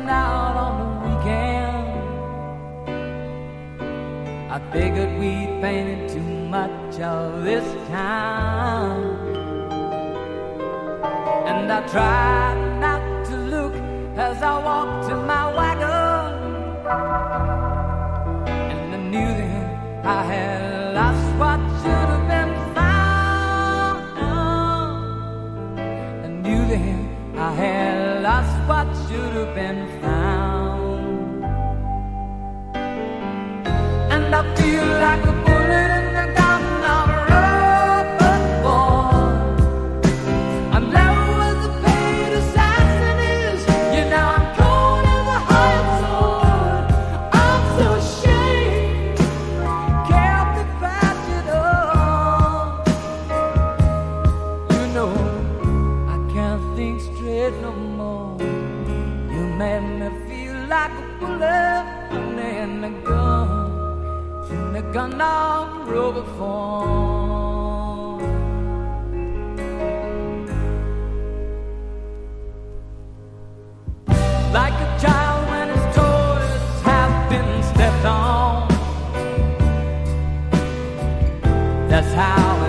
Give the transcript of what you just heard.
out on the weekend. I figured we'd painted too much of this town, and I tried not to look as I walked to my wagon. And I knew that I had lost what should have been found. I knew that I had lost what should have been found. And I feel like a bullet in the gun of a rubber ball. I'm low as a paid assassin is. You know I'm cold as a hot sword. I'm so ashamed, can't be patched it up. You know I can't think straight no more. You made me feel like a bullet in the gun. The gun of rubber form. Like a child when his toys have been stepped on. That's how